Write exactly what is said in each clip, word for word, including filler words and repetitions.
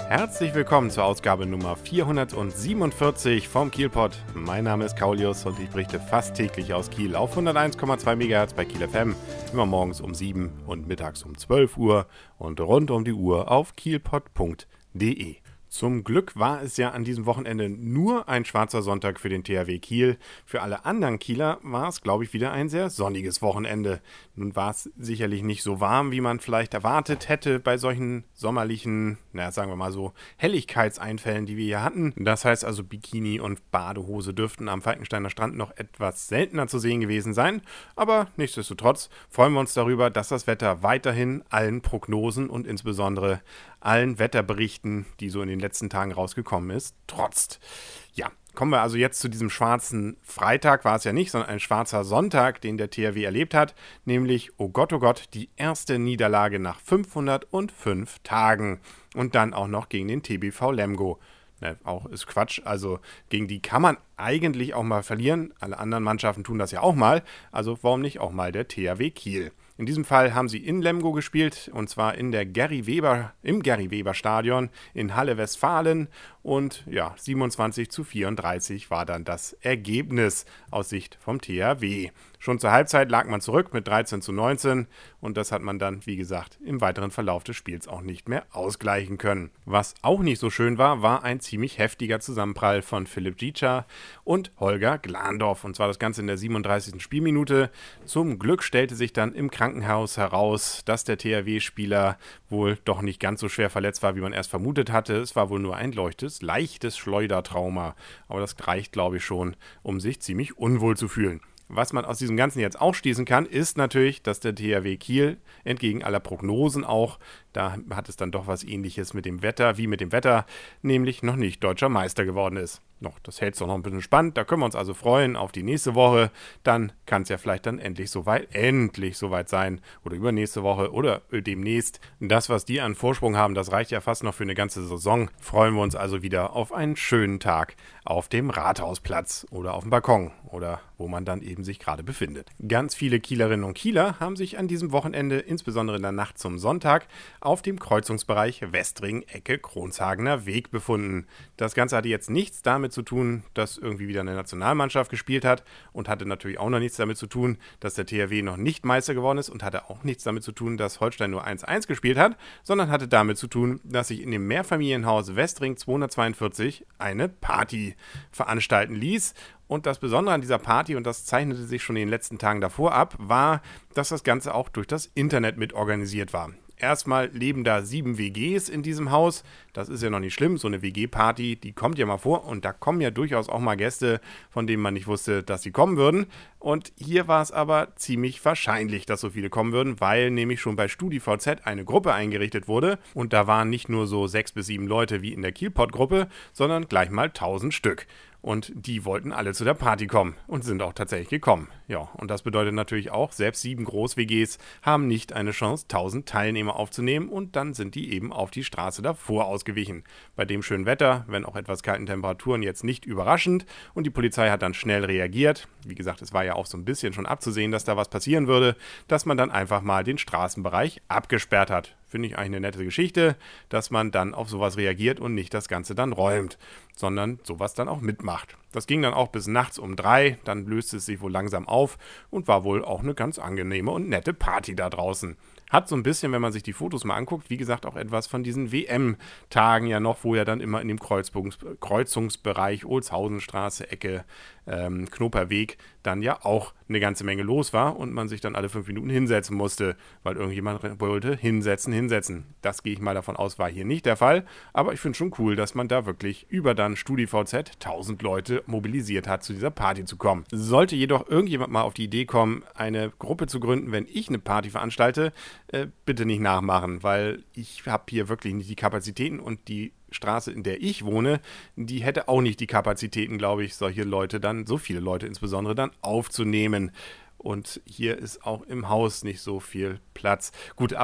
Herzlich willkommen zur Ausgabe Nummer vierhundertsiebenundvierzig vom Kielpot. Mein Name ist Kaulius und ich berichte fast täglich aus Kiel auf hunderteins Komma zwei Megahertz bei Kiel F M, immer morgens um sieben und mittags um zwölf Uhr und rund um die Uhr auf kielpot punkt de. Zum Glück war es ja an diesem Wochenende nur ein schwarzer Sonntag für den T H W Kiel. Für alle anderen Kieler war es, glaube ich, wieder ein sehr sonniges Wochenende. Nun war es sicherlich nicht so warm, wie man vielleicht erwartet hätte bei solchen sommerlichen, naja, sagen wir mal so, Helligkeitseinfällen, die wir hier hatten. Das heißt also, Bikini und Badehose dürften am Falkensteiner Strand noch etwas seltener zu sehen gewesen sein. Aber nichtsdestotrotz freuen wir uns darüber, dass das Wetter weiterhin allen Prognosen und insbesondere allen Wetterberichten, die so in den letzten Tagen rausgekommen ist, trotzt. Ja, kommen wir also jetzt zu diesem schwarzen Freitag, war es ja nicht, sondern ein schwarzer Sonntag, den der T H W erlebt hat, nämlich, oh Gott, oh Gott, die erste Niederlage nach fünfhundertfünf Tagen und dann auch noch gegen den T B V Lemgo. Ne, auch ist Quatsch, also gegen die kann man eigentlich auch mal verlieren, alle anderen Mannschaften tun das ja auch mal, also warum nicht auch mal der T H W Kiel? In diesem Fall haben sie in Lemgo gespielt, und zwar in der Gary Weber, im Gary Weber Stadion in Halle Westfalen. Und ja, siebenundzwanzig zu vierunddreißig war dann das Ergebnis aus Sicht vom T H W. Schon zur Halbzeit lag man zurück mit dreizehn zu neunzehn und das hat man dann, wie gesagt, im weiteren Verlauf des Spiels auch nicht mehr ausgleichen können. Was auch nicht so schön war, war ein ziemlich heftiger Zusammenprall von Philipp Gica und Holger Glandorf. Und zwar das Ganze in der siebenunddreißigsten Spielminute. Zum Glück stellte sich dann im Krankenhaus heraus, dass der T H W-Spieler wohl doch nicht ganz so schwer verletzt war, wie man erst vermutet hatte. Es war wohl nur ein leichtes, leichtes Schleudertrauma. Aber das reicht, glaube ich, schon, um sich ziemlich unwohl zu fühlen. Was man aus diesem Ganzen jetzt auch schließen kann, ist natürlich, dass der T H W Kiel entgegen aller Prognosen auch, da hat es dann doch was Ähnliches mit dem Wetter, wie mit dem Wetter, nämlich noch nicht deutscher Meister geworden ist. Noch, das hält es doch noch ein bisschen spannend, da können wir uns also freuen auf die nächste Woche. Dann kann es ja vielleicht dann endlich soweit, endlich soweit sein oder übernächste Woche oder demnächst. Das, was die an Vorsprung haben, das reicht ja fast noch für eine ganze Saison. Freuen wir uns also wieder auf einen schönen Tag auf dem Rathausplatz oder auf dem Balkon oder wo man dann eben sich gerade befindet. Ganz viele Kielerinnen und Kieler haben sich an diesem Wochenende, insbesondere in der Nacht zum Sonntag, auf dem Kreuzungsbereich Westring-Ecke Kronshagener Weg befunden. Das Ganze hatte jetzt nichts damit zu tun, dass irgendwie wieder eine Nationalmannschaft gespielt hat und hatte natürlich auch noch nichts damit zu tun, dass der T H W noch nicht Meister geworden ist und hatte auch nichts damit zu tun, dass Holstein nur eins eins gespielt hat, sondern hatte damit zu tun, dass sich in dem Mehrfamilienhaus Westring zweihundertzweiundvierzig eine Party veranstalten ließ. Und das Besondere an dieser Party, und das zeichnete sich schon in den letzten Tagen davor ab, war, dass das Ganze auch durch das Internet mit organisiert war. Erstmal leben da sieben W Gs in diesem Haus. Das ist ja noch nicht schlimm. So eine W G-Party, die kommt ja mal vor. Und da kommen ja durchaus auch mal Gäste, von denen man nicht wusste, dass sie kommen würden. Und hier war es aber ziemlich wahrscheinlich, dass so viele kommen würden, weil nämlich schon bei StudiVZ eine Gruppe eingerichtet wurde. Und da waren nicht nur so sechs bis sieben Leute wie in der Kielpot-Gruppe, sondern gleich mal tausend Stück. Und die wollten alle zu der Party kommen und sind auch tatsächlich gekommen. Ja, und das bedeutet natürlich auch, selbst sieben Groß-W Gs haben nicht eine Chance, tausend Teilnehmer aufzunehmen und dann sind die eben auf die Straße davor ausgewichen. Bei dem schönen Wetter, wenn auch etwas kalten Temperaturen, jetzt nicht überraschend und die Polizei hat dann schnell reagiert. Wie gesagt, es war ja auch so ein bisschen schon abzusehen, dass da was passieren würde, dass man dann einfach mal den Straßenbereich abgesperrt hat. Finde ich eigentlich eine nette Geschichte, dass man dann auf sowas reagiert und nicht das Ganze dann räumt, sondern sowas dann auch mitmacht. Das ging dann auch bis nachts um drei, dann löste es sich wohl langsam auf und war wohl auch eine ganz angenehme und nette Party da draußen. Hat so ein bisschen, wenn man sich die Fotos mal anguckt, wie gesagt, auch etwas von diesen W M-Tagen ja noch, wo ja dann immer in dem Kreuzungs- Kreuzungsbereich Olshausenstraße, Ecke, ähm, Knoperweg dann ja auch eine ganze Menge los war und man sich dann alle fünf Minuten hinsetzen musste, weil irgendjemand wollte hinsetzen, hinsetzen. Das gehe ich mal davon aus, war hier nicht der Fall, aber ich finde schon cool, dass man da wirklich über dann StudiVZ tausend Leute mobilisiert hat, zu dieser Party zu kommen. Sollte jedoch irgendjemand mal auf die Idee kommen, eine Gruppe zu gründen, wenn ich eine Party veranstalte, äh, bitte nicht nachmachen, weil ich habe hier wirklich nicht die Kapazitäten und die Straße, in der ich wohne, die hätte auch nicht die Kapazitäten, glaube ich, solche Leute dann, so viele Leute insbesondere dann aufzunehmen. Und hier ist auch im Haus nicht so viel Platz. Gut, aber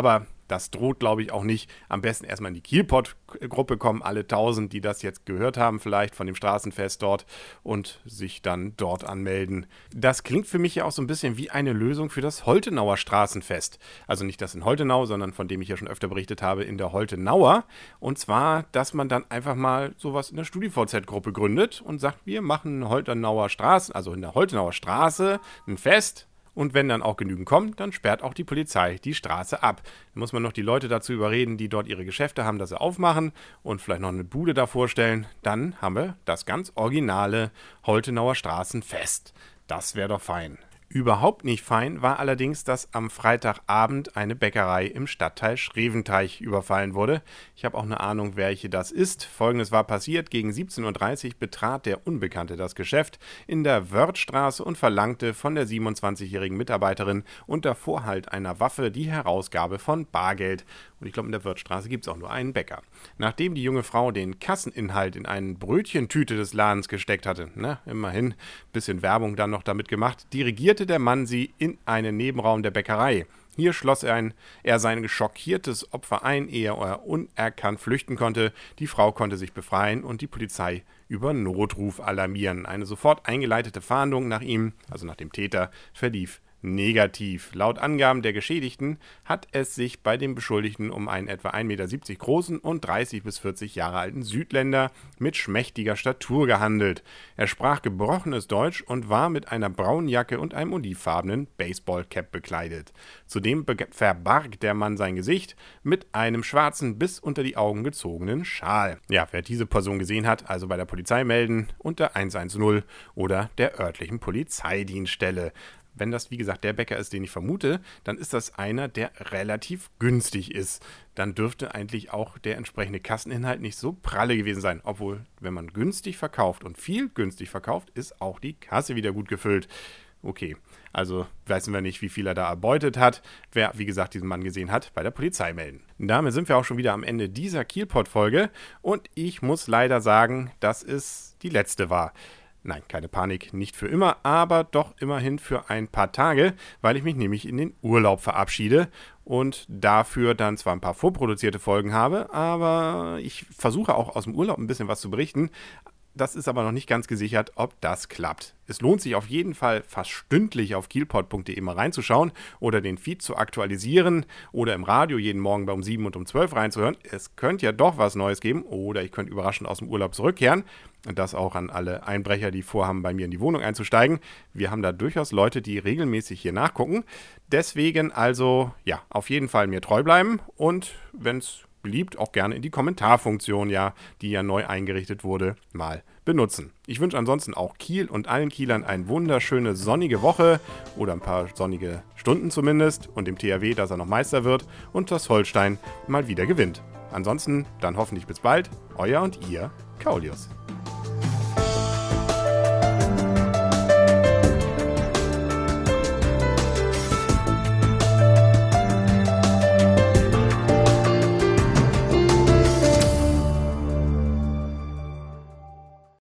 das droht, glaube ich, auch nicht. Am besten erstmal in die Kielpot-Gruppe kommen, alle tausend, die das jetzt gehört haben, vielleicht von dem Straßenfest dort und sich dann dort anmelden. Das klingt für mich ja auch so ein bisschen wie eine Lösung für das Holtenauer Straßenfest. Also nicht das in Holtenau, sondern von dem ich ja schon öfter berichtet habe, in der Holtenauer. Und zwar, dass man dann einfach mal sowas in der StudiVZ-Gruppe gründet und sagt, wir machen in Holtenauer Straße, also in der Holtenauer Straße ein Fest. Und wenn dann auch genügend kommen, dann sperrt auch die Polizei die Straße ab. Dann muss man noch die Leute dazu überreden, die dort ihre Geschäfte haben, dass sie aufmachen und vielleicht noch eine Bude davor stellen. Dann haben wir das ganz originale Holtenauer Straßenfest. Das wäre doch fein. Überhaupt nicht fein war allerdings, dass am Freitagabend eine Bäckerei im Stadtteil Schreventeich überfallen wurde. Ich habe auch eine Ahnung, welche das ist. Folgendes war passiert: Gegen siebzehn Uhr dreißig betrat der Unbekannte das Geschäft in der Wörthstraße und verlangte von der siebenundzwanzigjährigen Mitarbeiterin unter Vorhalt einer Waffe die Herausgabe von Bargeld. Und ich glaube, in der Wörthstraße gibt es auch nur einen Bäcker. Nachdem die junge Frau den Kasseninhalt in eine Brötchentüte des Ladens gesteckt hatte, na, immerhin, bisschen Werbung dann noch damit gemacht, dirigierte der Mann sie in einen Nebenraum der Bäckerei. Hier schloss er, ein, er sein schockiertes Opfer ein, ehe er unerkannt flüchten konnte. Die Frau konnte sich befreien und die Polizei über Notruf alarmieren. Eine sofort eingeleitete Fahndung nach ihm, also nach dem Täter, verlief negativ. Laut Angaben der Geschädigten hat es sich bei dem Beschuldigten um einen etwa ein Meter siebzig großen und dreißig bis vierzig Jahre alten Südländer mit schmächtiger Statur gehandelt. Er sprach gebrochenes Deutsch und war mit einer braunen Jacke und einem olivfarbenen Baseballcap bekleidet. Zudem be- verbarg der Mann sein Gesicht mit einem schwarzen, bis unter die Augen gezogenen Schal. Ja, wer diese Person gesehen hat, also bei der Polizei melden, unter eins eins null oder der örtlichen Polizeidienststelle. Wenn das, wie gesagt, der Bäcker ist, den ich vermute, dann ist das einer, der relativ günstig ist. Dann dürfte eigentlich auch der entsprechende Kasseninhalt nicht so pralle gewesen sein. Obwohl, wenn man günstig verkauft und viel günstig verkauft, ist auch die Kasse wieder gut gefüllt. Okay, also wissen wir nicht, wie viel er da erbeutet hat. Wer, wie gesagt, diesen Mann gesehen hat, bei der Polizei melden. Damit sind wir auch schon wieder am Ende dieser Kielpot-Folge. Und ich muss leider sagen, dass es die letzte war. Nein, keine Panik, nicht für immer, aber doch immerhin für ein paar Tage, weil ich mich nämlich in den Urlaub verabschiede und dafür dann zwar ein paar vorproduzierte Folgen habe, aber ich versuche auch aus dem Urlaub ein bisschen was zu berichten. Das ist aber noch nicht ganz gesichert, ob das klappt. Es lohnt sich auf jeden Fall fast stündlich auf kielpot punkt de mal reinzuschauen oder den Feed zu aktualisieren oder im Radio jeden Morgen bei um sieben und um zwölf reinzuhören. Es könnte ja doch was Neues geben oder ich könnte überraschend aus dem Urlaub zurückkehren. Und das auch an alle Einbrecher, die vorhaben, bei mir in die Wohnung einzusteigen. Wir haben da durchaus Leute, die regelmäßig hier nachgucken. Deswegen also, ja, auf jeden Fall mir treu bleiben und wenn es beliebt, auch gerne in die Kommentarfunktion, ja, die ja neu eingerichtet wurde, mal benutzen. Ich wünsche ansonsten auch Kiel und allen Kielern eine wunderschöne sonnige Woche oder ein paar sonnige Stunden zumindest und dem T H W, dass er noch Meister wird und das Holstein mal wieder gewinnt. Ansonsten dann hoffentlich bis bald, euer und ihr Kaulius.